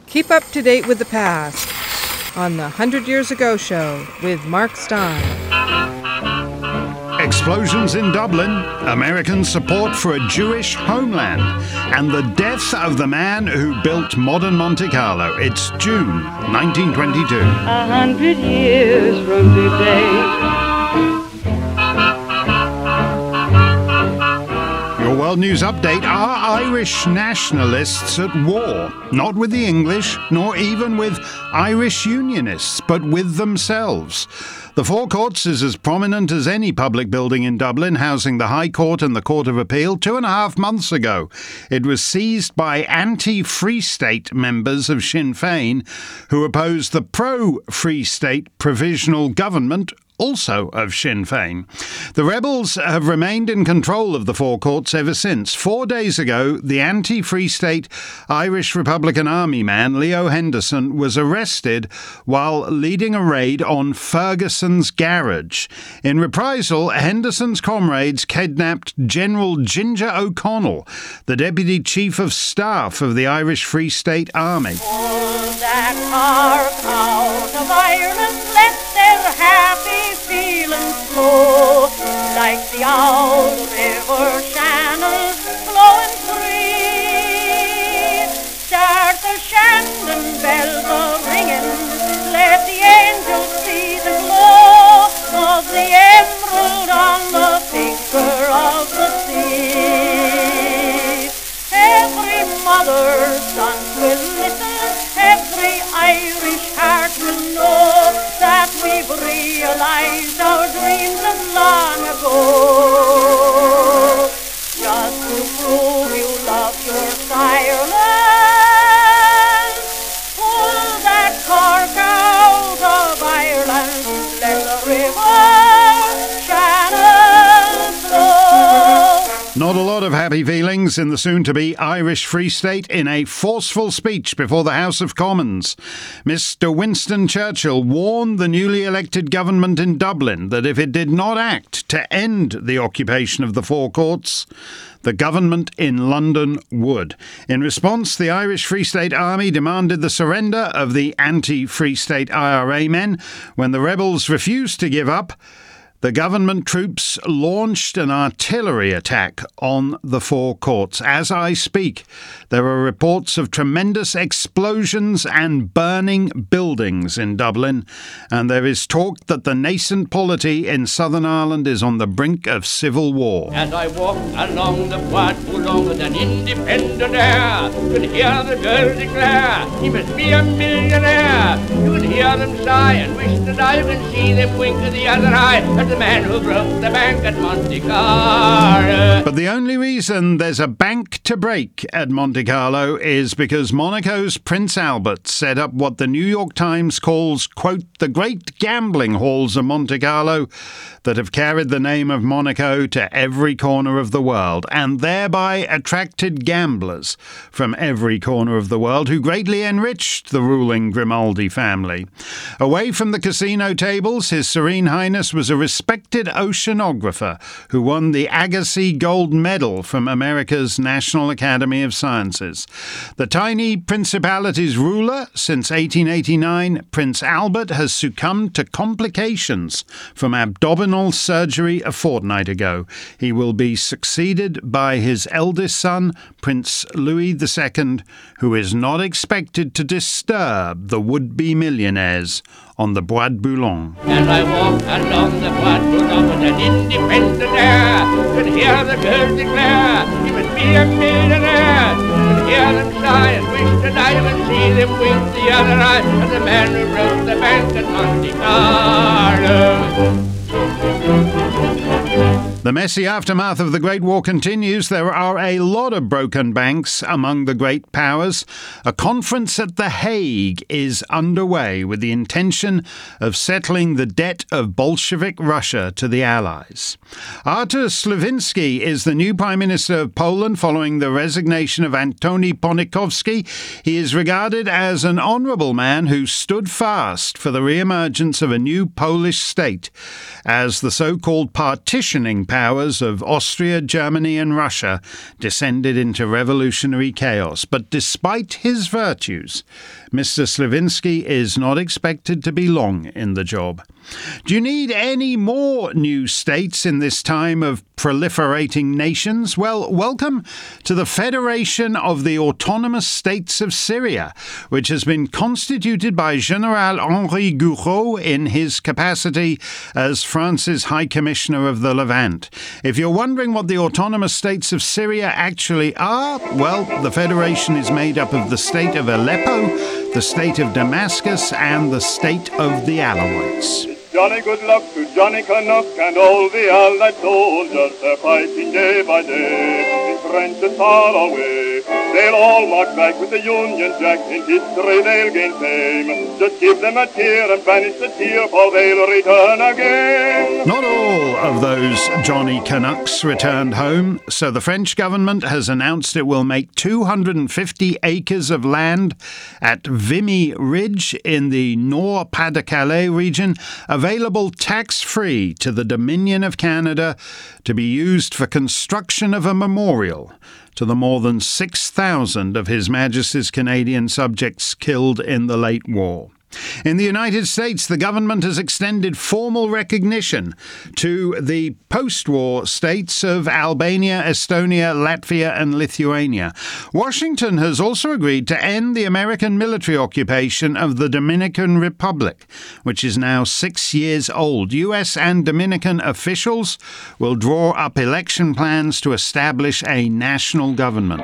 Keep up to date with the past on the 100 Years Ago Show with Mark Stein. Explosions in Dublin, American support for a Jewish homeland, and the death of the man who built modern Monte Carlo. It's June 1922. 100 years from today. Your World News Update. Are Irish nationalists at war? Not with the English, nor even with Irish Unionists, but with themselves. The Four Courts is as prominent as any public building in Dublin, housing the High Court and the Court of Appeal. 2.5 months ago, it was seized by anti-Free State members of Sinn Féin who opposed the pro-Free State provisional government, also of Sinn Féin. The rebels have remained in control of the Four Courts ever since. 4 days ago, the anti-Free State Irish Republican Army man, Leo Henderson, was arrested while leading a raid on Ferguson's garage. In reprisal, Henderson's comrades kidnapped General Ginger O'Connell, the Deputy Chief of Staff of the Irish Free State Army. All that are out of Ireland, let their happy feelings flow, like the old river Shannon flowing free. Start the Shandon bells a-ringing, let the angels see the glow of the emerald on the finger of the sea. Every mother's son will listen, every Irish heart will know that we've realized our dreams of long ago. Just to prove you love your sireland, pull that cork out of Ireland, let the river Shannon flow. Not a lot of happy feelings in the soon-to-be Irish Free State in a forceful speech before the House of Commons. Mr. Winston Churchill warned the newly elected government in Dublin that if it did not act to end the occupation of the Four Courts, the government in London would. In response, the Irish Free State Army demanded the surrender of the anti-Free State IRA men. When the rebels refused to give up, the government troops launched an artillery attack on the Four Courts. As I speak, there are reports of tremendous explosions and burning buildings in Dublin, and there is talk that the nascent polity in Southern Ireland is on the brink of civil war. As I walk along the Bois de Boulogne with an independent air, you can hear the girls declare, he must be a millionaire. You can hear them sigh and wish that I can see them wink of the other eye at the man who broke the bank at Monte Carlo. But the only reason there's a bank to break at Monte Carlo is because Monaco's Prince Albert set up what the New York Times calls, quote, the great gambling halls of Monte Carlo that have carried the name of Monaco to every corner of the world and thereby attracted gamblers from every corner of the world who greatly enriched the ruling Grimaldi family. Away from the casino tables, His Serene Highness was a respected oceanographer who won the Agassiz Gold Medal from America's National Academy of Sciences. The tiny principality's ruler since 1889, Prince Albert has succumbed to complications from abdominal surgery a fortnight ago. He will be succeeded by his eldest son, Prince Louis II, who is not expected to disturb the would-be millionaires on the Bois de Boulogne. As I walk along the Bois de Boulogne with an independent air, you can hear the girls declare, he must be a millionaire. You can hear them sigh and wish that I would see them wink the other eye at the man who broke the bank at Monte Carlo. The messy aftermath of the Great War continues. There are a lot of broken banks among the great powers. A conference at The Hague is underway with the intention of settling the debt of Bolshevik Russia to the Allies. Artur Slavinsky is the new Prime Minister of Poland following the resignation of Antoni Ponitkowski. He is regarded as an honourable man who stood fast for the re-emergence of a new Polish state as the so-called partitioning power powers of Austria, Germany and Russia descended into revolutionary chaos. But despite his virtues, Mr. Slavinsky is not expected to be long in the job. Do you need any more new states in this time of proliferating nations? Well, welcome to the Federation of the Autonomous States of Syria, which has been constituted by General Henri Gouraud in his capacity as France's High Commissioner of the Levant. If you're wondering what the Autonomous States of Syria actually are, well, the Federation is made up of the state of Aleppo, the state of Damascus, and the state of the Alawites. Johnny good luck to Johnny Canuck and all the Allied soldiers. They're fighting day by day in trenches far away. They'll all march back with the Union Jack. In history they'll gain fame. Just give them a cheer and banish the tear, for they'll return again. Not all of those Johnny Canucks returned home, so the French government has announced it will make 250 acres of land at Vimy Ridge in the Nord-Pas-de-Calais region available tax-free to the Dominion of Canada to be used for construction of a memorial to the more than 6,000 of His Majesty's Canadian subjects killed in the late war. In the United States, the government has extended formal recognition to the post-war states of Albania, Estonia, Latvia and Lithuania. Washington has also agreed to end the American military occupation of the Dominican Republic, which is now 6 years old. U.S. and Dominican officials will draw up election plans to establish a national government.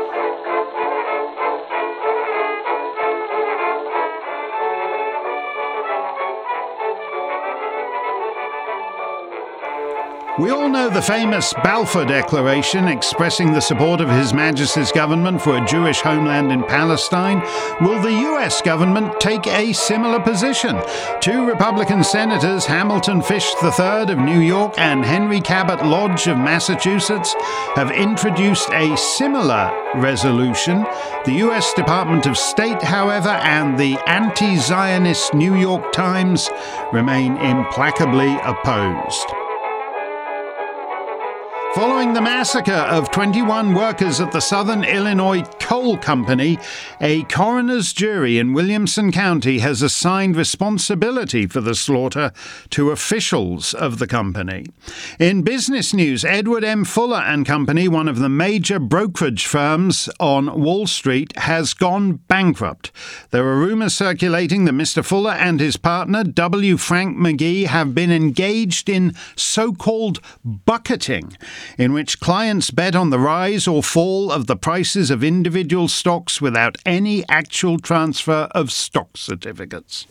We all know the famous Balfour Declaration expressing the support of His Majesty's government for a Jewish homeland in Palestine. Will the U.S. government take a similar position? Two Republican senators, Hamilton Fish III of New York and Henry Cabot Lodge of Massachusetts, have introduced a similar resolution. The U.S. Department of State, however, and the anti-Zionist New York Times remain implacably opposed. Following the massacre of 21 workers at the Southern Illinois Coal Company, a coroner's jury in Williamson County has assigned responsibility for the slaughter to officials of the company. In business news, Edward M. Fuller and Company, one of the major brokerage firms on Wall Street, has gone bankrupt. There are rumors circulating that Mr. Fuller and his partner, W. Frank McGee, have been engaged in so-called bucketing, in which clients bet on the rise or fall of the prices of individual stocks without any actual transfer of stock certificates.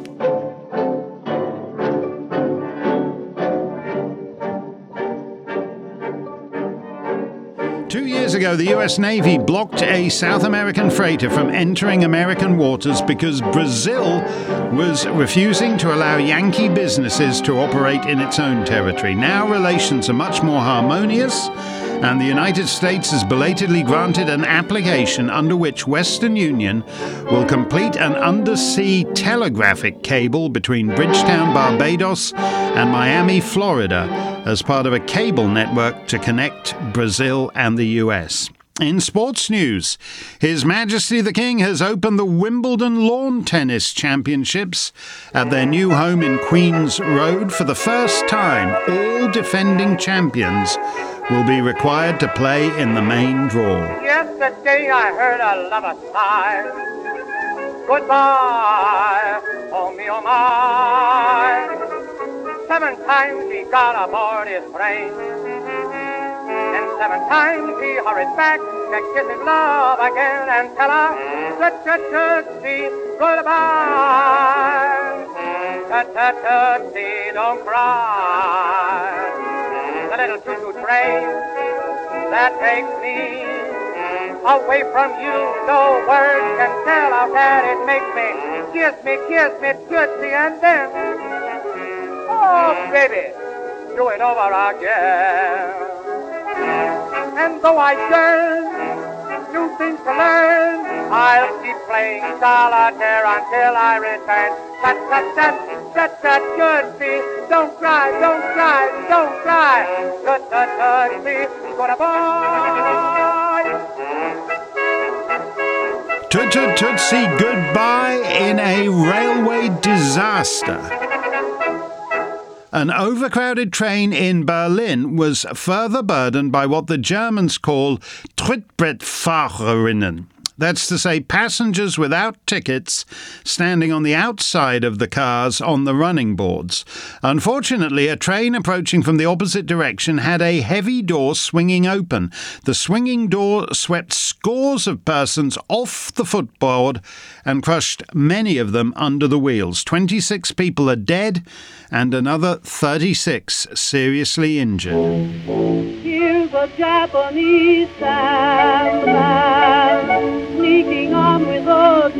2 years ago, the U.S. Navy blocked a South American freighter from entering American waters because Brazil was refusing to allow Yankee businesses to operate in its own territory. Now relations are much more harmonious, and the United States has belatedly granted an application under which Western Union will complete an undersea telegraphic cable between Bridgetown, Barbados and Miami, Florida, as part of a cable network to connect Brazil and the US. In sports news, His Majesty the King has opened the Wimbledon Lawn Tennis Championships at their new home in Queen's Road. For the first time, all defending champions will be required to play in the main draw. Yesterday I heard a lover sigh. Goodbye, oh me, oh my. 7 times he got aboard his train, and 7 times he hurried back to kiss his love again and tell her, tootsie, goodbye. Tootsie, don't cry. The little choo-choo train that takes me away from you, no words can tell how sad it makes me. Kiss me, tootsie, and then, oh, baby, do it over again. And though I yearn, new things to learn, I'll keep playing solitaire until I return. Tut, tut, tut, tut, tut, goodby. Don't cry, don't cry, don't cry. Tut, tut, tut, good boy. Tut tut tootsie goodbye in a railway disaster. An overcrowded train in Berlin was further burdened by what the Germans call Trittbrettfahrerinnen. That's to say, passengers without tickets standing on the outside of the cars on the running boards. Unfortunately, a train approaching from the opposite direction had a heavy door swinging open. The swinging door swept scores of persons off the footboard and crushed many of them under the wheels. 26 people are dead and another 36 seriously injured. Here's a Japanese sandman sneaking on with a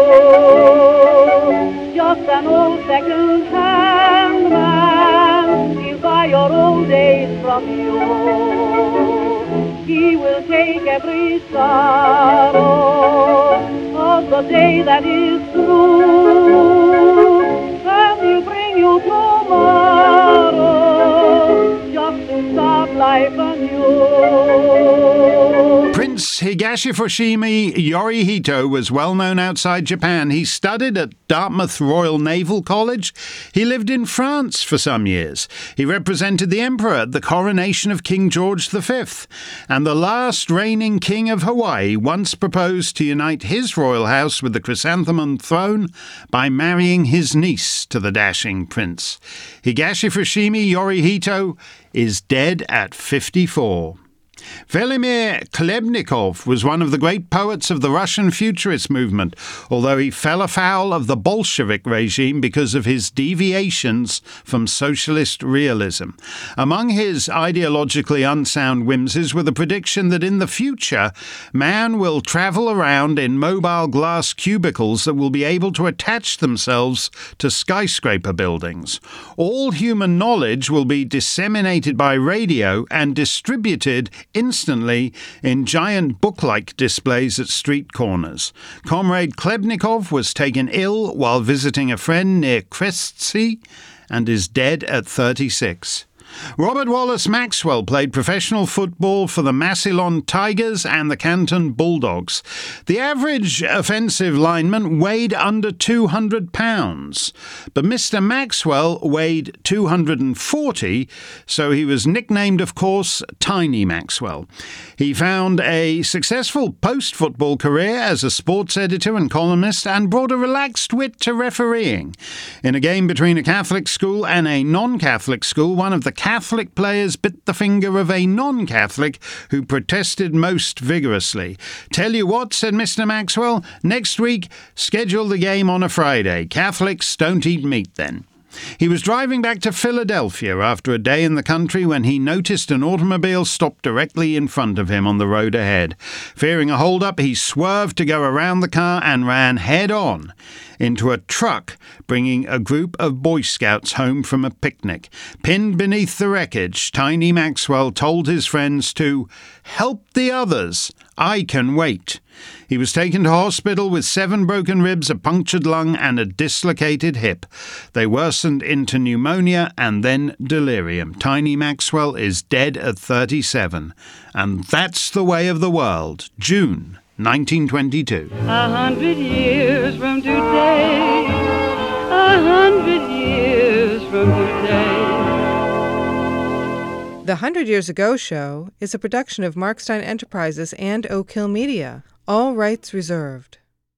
mule. Just an old second-hand man, he'll buy your old days from you. He will take every sorrow of the day that is through, and he'll bring you tomorrow just to start life anew. Prince Higashi Fushimi Yorihito was well known outside Japan. He studied at Dartmouth Royal Naval College. He lived in France for some years. He represented the Emperor at the coronation of King George V. And the last reigning king of Hawaii once proposed to unite his royal house with the chrysanthemum throne by marrying his niece to the dashing prince. Higashi Fushimi Yorihito is dead at 54. Velimir Klebnikov was one of the great poets of the Russian futurist movement, although he fell afoul of the Bolshevik regime because of his deviations from socialist realism. Among his ideologically unsound whimsies were the prediction that in the future, man will travel around in mobile glass cubicles that will be able to attach themselves to skyscraper buildings. All human knowledge will be disseminated by radio and distributed instantly in giant book-like displays at street corners. Comrade Klebnikov was taken ill while visiting a friend near Krestsy and is dead at 36. Robert Wallace Maxwell played professional football for the Massillon Tigers and the Canton Bulldogs. The average offensive lineman weighed under 200 pounds, but Mr. Maxwell weighed 240, so he was nicknamed, of course, Tiny Maxwell. He found a successful post-football career as a sports editor and columnist and brought a relaxed wit to refereeing. In a game between a Catholic school and a non-Catholic school, one of the Catholic players bit the finger of a non-Catholic who protested most vigorously. "Tell you what," said Mr. Maxwell, "next week, schedule the game on a Friday. Catholics don't eat meat then." He was driving back to Philadelphia after a day in the country when he noticed an automobile stopped directly in front of him on the road ahead. Fearing a hold-up, he swerved to go around the car and ran head-on into a truck bringing a group of Boy Scouts home from a picnic. Pinned beneath the wreckage, Tiny Maxwell told his friends to help the others. I can wait. He was taken to hospital with 7 broken ribs, a punctured lung and a dislocated hip. They worsened into pneumonia and then delirium. Tiny Maxwell is dead at 37. And that's the way of the world. June 1922. 100 years from today, 100 years from today. The 100 Years Ago Show is a production of Mark Stein Enterprises and Oak Hill Media. All rights reserved.